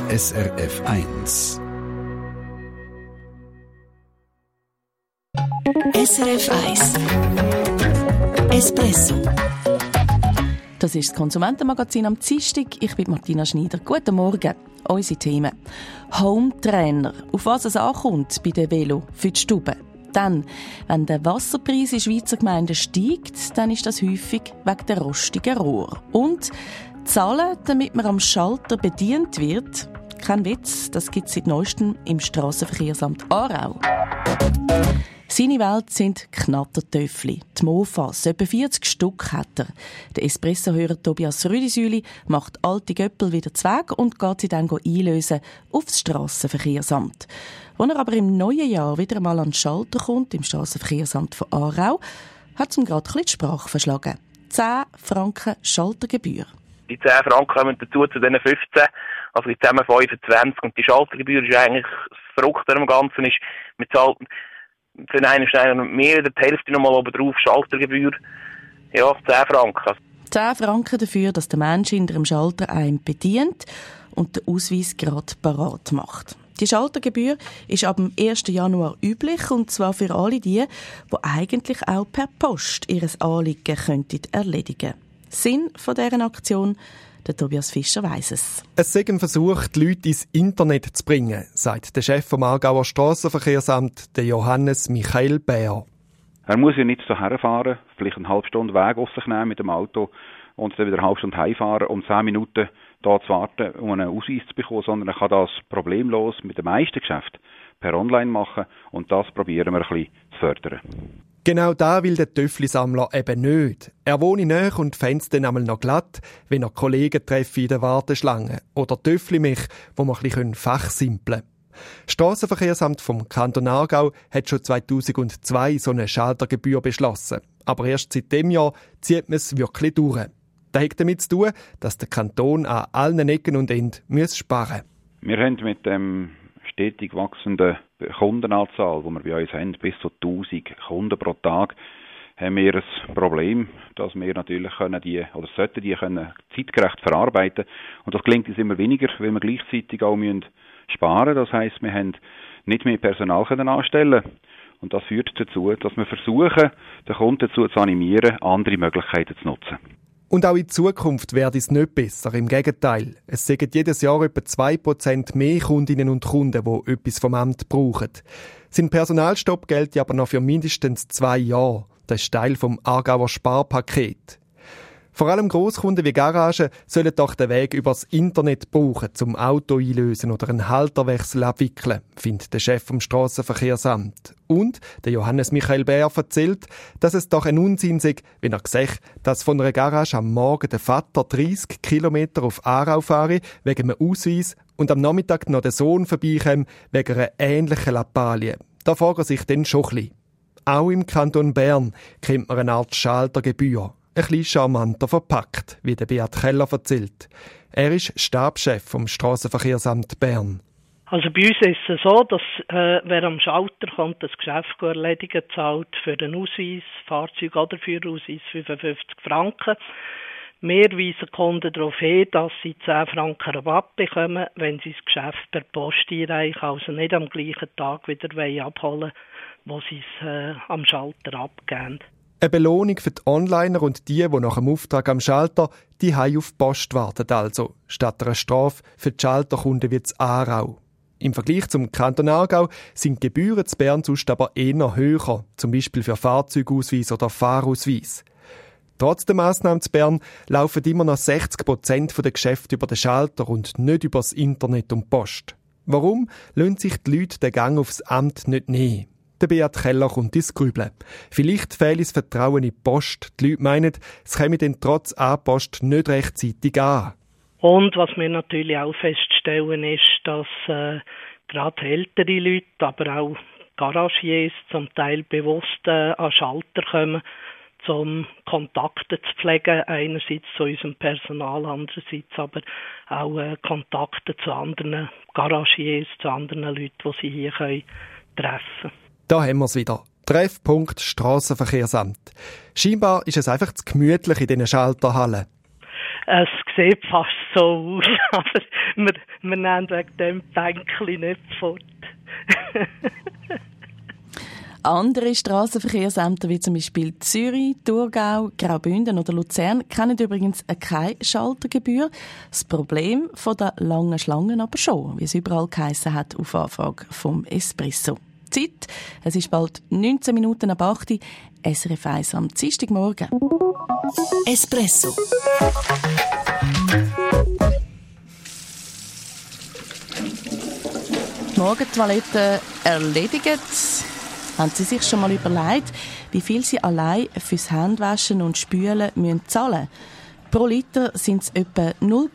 SRF 1. SRF 1 Espresso. Das ist das Konsumentenmagazin am Dienstag. Ich bin Martina Schneider. Guten Morgen. Unsere Themen. Hometrainer. Auf was es ankommt bei den Velo für die Stube. Dann, wenn der Wasserpreis in Schweizer Gemeinden steigt, dann ist das häufig wegen der rostigen Rohr. Und zahlen, damit man am Schalter bedient wird. Kein Witz, das gibt es seit neuestem im Strassenverkehrsamt Aarau. Seine Welt sind Knattertöffli, die Mofas. Etwa 40 Stück hat er. Der Espresso-Hörer Tobias Rüdisüli macht alte Göppel wieder weg und geht sie dann einlösen aufs Strassenverkehrsamt. Als er aber im neuen Jahr wieder einmal an den Schalter kommt, im Strassenverkehrsamt von Aarau, hat es ihm gerade ein bisschen die Sprache verschlagen. 10 Franken Schaltergebühr. Die 10 Franken kommen dazu zu diesen 15, also in zusammen 25. Und die Schaltergebühr ist eigentlich das Verrückte am Ganzen. Ist, man zahlt für einen ist mehr oder die Hälfte nochmal oben drauf Schaltergebühr. Ja, 10 Franken. 10 Franken dafür, dass der Mensch hinter dem Schalter einen bedient und den Ausweis gerade parat macht. Die Schaltergebühr ist ab dem 1. Januar üblich, und zwar für alle die eigentlich auch per Post ihr Anliegen könnten erledigen. Sinn von dieser Aktion, der Tobias Fischer weiss es. Es sei ein Versuch, die Leute ins Internet zu bringen, sagt der Chef vom Aargauer Strassenverkehrsamt, der Johannes Michael Bär. Er muss ja nicht hierher fahren, vielleicht eine halbe Stunde Weg auf sich nehmen mit dem Auto und dann wieder eine halbe Stunde heimfahren, um 10 Minuten da zu warten, um einen Ausweis zu bekommen, sondern er kann das problemlos mit den meisten Geschäften per Online machen, und das probieren wir ein bisschen zu fördern. Genau da will der Töffli-Sammler eben nicht. Er wohne näher und fände es dann einmal noch glatt, wenn er Kollegen treffe in der Warteschlange oder Töffli-Milch, wo man ein bisschen fachsimpeln können. Das Strassenverkehrsamt vom Kanton Aargau hat schon 2002 so eine Schaltergebühr beschlossen. Aber erst seit dem Jahr zieht man es wirklich durch. Das hat damit zu tun, dass der Kanton an allen Ecken und Enden sparen muss. Wir haben mit dem stetig wachsenden Kundenanzahl, die wir bei uns haben, bis zu 1000 Kunden pro Tag, haben wir ein Problem, dass wir natürlich sollten die zeitgerecht verarbeiten. Und das gelingt uns immer weniger, weil wir gleichzeitig auch sparen müssen. Das heisst, wir haben nicht mehr Personal anstellen. Und das führt dazu, dass wir versuchen, den Kunden dazu zu animieren, andere Möglichkeiten zu nutzen. Und auch in Zukunft werde es nicht besser. Im Gegenteil. Es sind jedes Jahr etwa 2% mehr Kundinnen und Kunden, die etwas vom Amt brauchen. Sein Personalstopp gilt aber noch für mindestens 2 Jahre. Das ist Teil vom Aargauer Sparpaket. Vor allem Grosskunden wie Garagen sollen doch den Weg übers Internet brauchen, zum Auto einlösen oder einen Halterwechsel abwickeln, findet der Chef vom Strassenverkehrsamt. Und der Johannes Michael Bär erzählt, dass es doch ein Unsinn sei, wenn er sieht, dass von einer Garage am Morgen der Vater 30 Kilometer auf Aarau fahre wegen einem Ausweis und am Nachmittag noch der Sohn vorbeikommt wegen einer ähnlichen Lappalie. Da fragt er sich dann schon ein bisschen. Auch im Kanton Bern kennt man eine Art Schaltergebühr. Ein bisschen charmanter verpackt, wie der Beat Keller erzählt. Er ist Stabschef vom Strassenverkehrsamt Bern. Also bei uns ist es so, dass wer am Schalter kommt, das Geschäft erledigen, zahlt für den Ausweis, Fahrzeug oder Führerausweis 55 Franken. Wir weisen Kunden darauf hin, dass sie 10 Franken Rabatt bekommen, wenn sie das Geschäft per Post einreichen, also nicht am gleichen Tag wieder abholen, wo sie es am Schalter abgeben. Eine Belohnung für die Onliner und die nach dem Auftrag am Schalter, die heim auf die Post warten also, statt einer Strafe für die Schalterkunden wie in Aarau. Im Vergleich zum Kanton Aargau sind die Gebühren zu Bern sonst aber eher höher, zum Beispiel für Fahrzeugausweis oder Fahrausweis. Trotz der Massnahmen zu Bern laufen immer noch 60% der Geschäfte über den Schalter und nicht über das Internet und die Post. Warum lassen sich die Leute den Gang aufs Amt nicht nehmen? Der Beat Keller kommt ins Grübeln. Vielleicht fehlt das Vertrauen in die Post. Die Leute meinen, es käme dann trotz Anpost nicht rechtzeitig an. Und was wir natürlich auch feststellen, ist, dass gerade ältere Leute, aber auch Garagiers zum Teil bewusst an Schalter kommen, um Kontakte zu pflegen, einerseits zu unserem Personal, andererseits aber auch Kontakte zu anderen Garagiers, zu anderen Leuten, die sie hier treffen können. Da haben wir es wieder. Treffpunkt Strassenverkehrsamt. Scheinbar ist es einfach zu gemütlich in diesen Schalterhallen. Es sieht fast so aus, aber wir nehmen wegen dem Bänkchen nicht fort. Andere Strassenverkehrsämter, wie zum Beispiel Zürich, Thurgau, Graubünden oder Luzern, kennen übrigens keine Schaltergebühr. Das Problem von der langen Schlangen aber schon, wie es überall geheissen hat auf Anfrage vom Espresso. Zeit, es ist bald 19 Minuten ab 8 Uhr, SRF 1 am Dienstagmorgen. Espresso. Die Morgentoilette erledigt. Haben Sie sich schon mal überlegt, wie viel Sie allein fürs Händewaschen und Spülen zahlen müssen? Pro Liter sind es etwa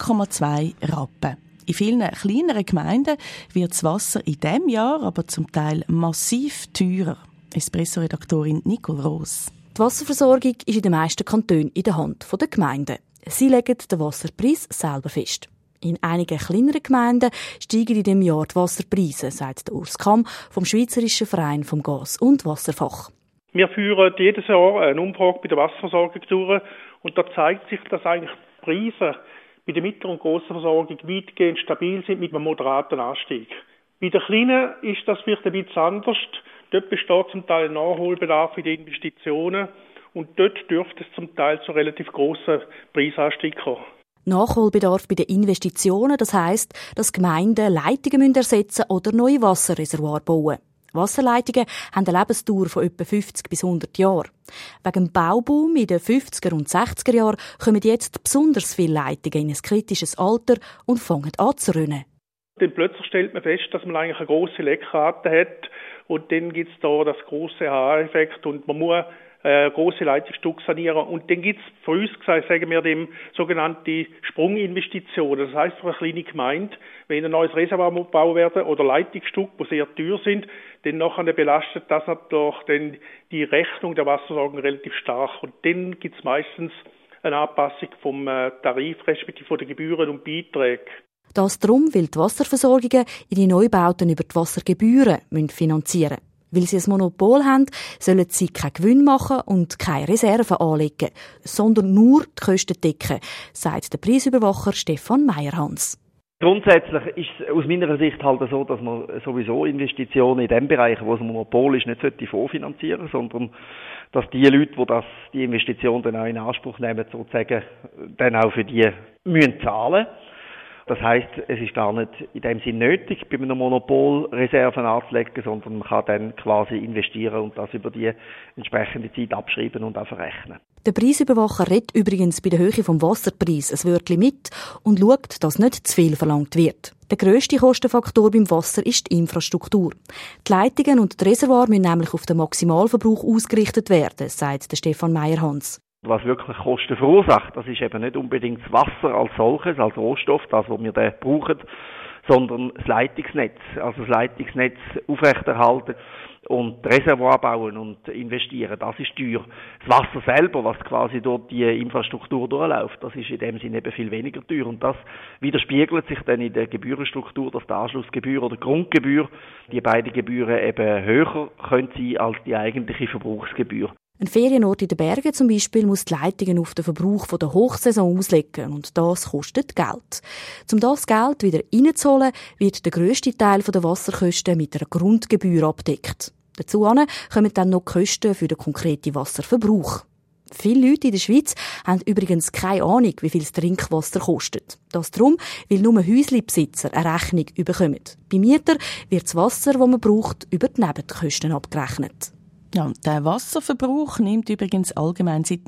0,2 Rappen. In vielen kleineren Gemeinden wird das Wasser in diesem Jahr aber zum Teil massiv teurer. Espresso-Redaktorin Nicole Roos. Die Wasserversorgung ist in den meisten Kantonen in der Hand der Gemeinden. Sie legen den Wasserpreis selber fest. In einigen kleineren Gemeinden steigen in diesem Jahr die Wasserpreise, sagt Urs Kamm vom Schweizerischen Verein vom Gas- und Wasserfach. Wir führen jedes Jahr eine Umfrage bei der Wasserversorgung durch und da zeigt sich, dass eigentlich die Preise bei der mittleren und grossen Versorgung weitgehend stabil sind mit einem moderaten Anstieg. Bei der kleinen ist das vielleicht ein bisschen anders. Dort besteht zum Teil ein Nachholbedarf in den Investitionen und dort dürfte es zum Teil zu relativ grossen Preisanstieg kommen. Nachholbedarf bei den Investitionen, das heisst, dass Gemeinden Leitungen ersetzen oder neue Wasserreservoire bauen. Wasserleitungen haben eine Lebensdauer von etwa 50 bis 100 Jahren. Wegen dem Bauboom in den 50er und 60er Jahren kommen jetzt besonders viele Leitungen in ein kritisches Alter und fangen an zu rinnen. Dann plötzlich stellt man fest, dass man eigentlich eine grosse Leckrate hat und dann gibt es da das grosse Haareffekt und man muss grosse Leitungsstücke sanieren. Und dann gibt es für uns, sagen wir dem, sogenannte Sprunginvestitionen. Das heisst, für eine kleine Gemeinde, wenn ein neues Reservoir gebaut werden oder Leitungsstücke, die sehr teuer sind, dann nachher belastet das natürlich dann die Rechnung der Wasserversorgung relativ stark. Und dann gibt es meistens eine Anpassung vom Tarif, respektive von den Gebühren und Beiträgen. Das darum, weil die Wasserversorgungen ihre Neubauten über die Wassergebühren finanzieren müssen. Weil sie ein Monopol haben, sollen sie keinen Gewinn machen und keine Reserven anlegen, sondern nur die Kosten decken, sagt der Preisüberwacher Stefan Meyerhans. Grundsätzlich ist es aus meiner Sicht halt so, dass man sowieso Investitionen in dem Bereich, wo es ein Monopol ist, nicht vorfinanzieren sollte, sondern dass die Leute, die die Investition dann auch in Anspruch nehmen, sozusagen dann auch für die müssen zahlen. Das heisst, es ist gar nicht in dem Sinn nötig, bei einem Monopol Reserven anzulegen, sondern man kann dann quasi investieren und das über die entsprechende Zeit abschreiben und auch verrechnen. Der Preisüberwacher redet übrigens bei der Höhe vom Wasserpreis ein Wörtchen mit und schaut, dass nicht zu viel verlangt wird. Der grösste Kostenfaktor beim Wasser ist die Infrastruktur. Die Leitungen und die Reservoire müssen nämlich auf den Maximalverbrauch ausgerichtet werden, sagt Stefan Meyerhans. Was wirklich Kosten verursacht, das ist eben nicht unbedingt das Wasser als solches, als Rohstoff, das, was wir da brauchen, sondern das Leitungsnetz. Also das Leitungsnetz aufrechterhalten und Reservoir bauen und investieren, das ist teuer. Das Wasser selber, was quasi durch die Infrastruktur durchläuft, das ist in dem Sinne eben viel weniger teuer. Und das widerspiegelt sich dann in der Gebührenstruktur, dass die Anschlussgebühr oder Grundgebühr, die beiden Gebühren eben höher können sein als die eigentliche Verbrauchsgebühr. Ein Ferienort in den Bergen zum Beispiel muss die Leitungen auf den Verbrauch von der Hochsaison auslegen und das kostet Geld. Um das Geld wieder reinzuholen, wird der grösste Teil der Wasserkosten mit einer Grundgebühr abgedeckt. Dazu kommen dann noch die Kosten für den konkreten Wasserverbrauch. Viele Leute in der Schweiz haben übrigens keine Ahnung, wie viel das Trinkwasser kostet. Das darum, weil nur Häuslebesitzer eine Rechnung bekommen. Bei Mietern wird das Wasser, das man braucht, über die Nebenkosten abgerechnet. Ja, der Wasserverbrauch nimmt übrigens allgemein seit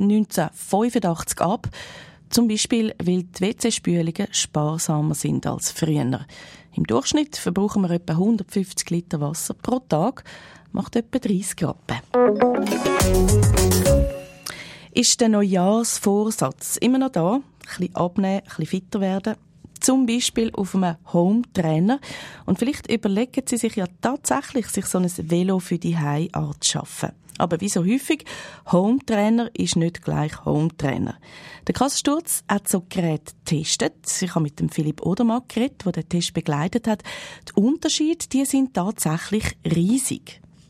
1985 ab. Zum Beispiel, weil die WC-Spülungen sparsamer sind als früher. Im Durchschnitt verbrauchen wir etwa 150 Liter Wasser pro Tag, macht etwa 30 Rappen. Ist der Neujahrsvorsatz immer noch da? Ein bisschen abnehmen, ein bisschen fitter werden? Zum Beispiel auf einem Home-Trainer. Und vielleicht überlegen Sie sich ja tatsächlich, sich so ein Velo für die Hause anzuschaffen. Aber wie so häufig, Home-Trainer ist nicht gleich Home-Trainer. Der Kassensturz hat so Geräte getestet. Ich habe mit dem Philipp Odermatt geredet, der den Test begleitet hat. Die Unterschiede, die sind tatsächlich riesig.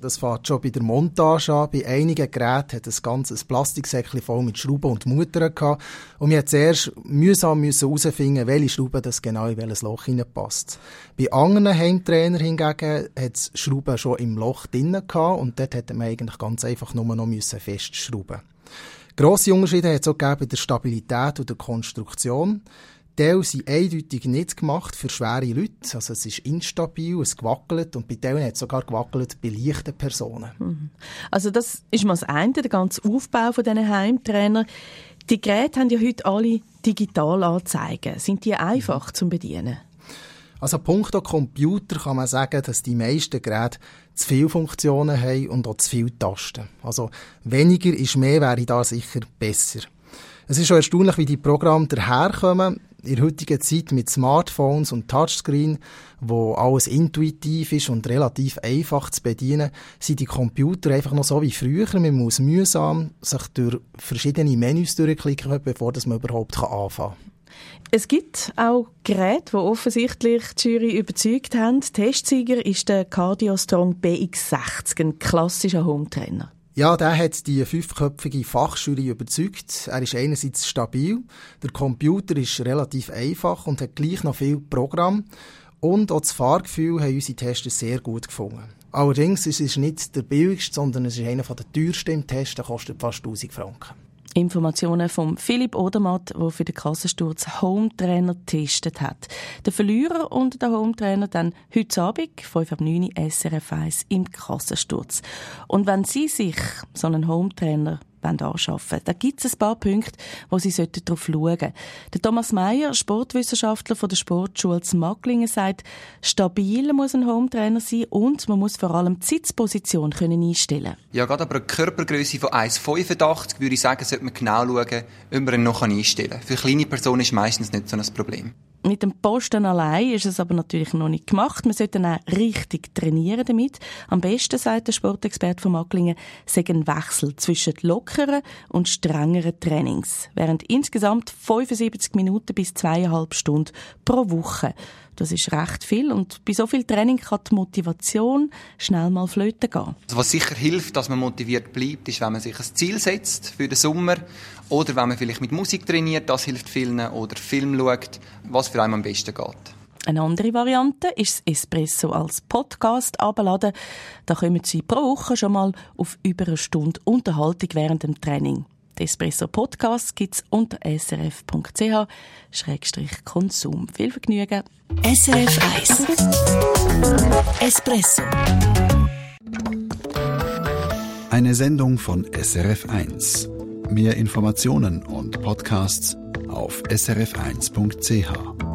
Das fängt schon bei der Montage an. Bei einigen Geräten hat das ganze Plastiksäckchen voll mit Schrauben und Muttern gehabt. Und wir mussten zuerst mühsam herausfinden, welche Schraube das genau in welches Loch hineinpasst. Bei anderen Heimtrainern hingegen hat es Schrauben schon im Loch drinnen gehabt und dort hätte man eigentlich ganz einfach nur noch festschrauben. Grosse Unterschiede hat es auch gegeben bei der Stabilität und der Konstruktion. Teile sind eindeutig nicht gemacht für schwere Leute. Also es ist instabil, es gewackelt und bei Teilen hat es sogar gewackelt bei leichten Personen. Also das ist mal das eine, der ganze Aufbau von diesen Heimtrainern. Die Geräte haben ja heute alle Digitalanzeigen. Sind die einfach zum Bedienen? Also punkto Computer kann man sagen, dass die meisten Geräte zu viele Funktionen haben und auch zu viele Tasten. Also weniger ist mehr, wäre da sicher besser. Es ist schon erstaunlich, wie die Programme daherkommen. In der heutigen Zeit mit Smartphones und Touchscreen, wo alles intuitiv ist und relativ einfach zu bedienen, sind die Computer einfach noch so wie früher. Man muss mühsam sich durch verschiedene Menüs durchklicken, bevor man überhaupt anfangen kann. Es gibt auch Geräte, die offensichtlich die Jury überzeugt haben. Testsieger ist der Cardiostrong BX60, ein klassischer Hometrainer. Ja, der hat die 5-köpfige Fachjury überzeugt. Er ist einerseits stabil, der Computer ist relativ einfach und hat gleich noch viel Programm. Und auch das Fahrgefühl haben unsere Tester sehr gut gefunden. Allerdings ist es nicht der billigste, sondern es ist einer der teuersten im Test, der kostet fast 1000 Franken. Informationen von Philipp Odermatt, der für den Kassensturz Hometrainer getestet hat. Der Verlierer unter den Hometrainer dann heute Abend, 5:09 Uhr, SRF 1 im Kassensturz. Und wenn Sie sich so einen Hometrainer anschaffen, da gibt es ein paar Punkte, wo Sie darauf schauen sollten. Der Thomas Meyer, Sportwissenschaftler von der Sportschule zu Magglingen, sagt, stabil muss ein Hometrainer sein und man muss vor allem die Sitzposition einstellen können. Ja, gerade aber eine Körpergröße von 1,85 würde ich sagen, sollte man genau schauen, ob man ihn noch einstellen kann. Für kleine Personen ist meistens nicht so ein Problem. Mit dem Posten allein ist es aber natürlich noch nicht gemacht. Man sollte dann auch richtig trainieren damit. Am besten, sagt der Sportexperte von Magglingen, sei ein Wechsel zwischen lockeren und strengeren Trainings. Während insgesamt 75 Minuten bis 2,5 Stunden pro Woche. Das ist recht viel und bei so viel Training kann die Motivation schnell mal flöten gehen. Also was sicher hilft, dass man motiviert bleibt, ist, wenn man sich ein Ziel setzt für den Sommer oder wenn man vielleicht mit Musik trainiert, das hilft vielen, oder Film schaut, was für einen am besten geht. Eine andere Variante ist das Espresso als Podcast abladen. Da kommen Sie pro Woche schon mal auf über eine Stunde Unterhaltung während dem Training. Die Espresso Podcast gibt es unter srf.ch/Konsum. Viel Vergnügen. SRF 1 Espresso. Eine Sendung von SRF 1. Mehr Informationen und Podcasts auf srf1.ch.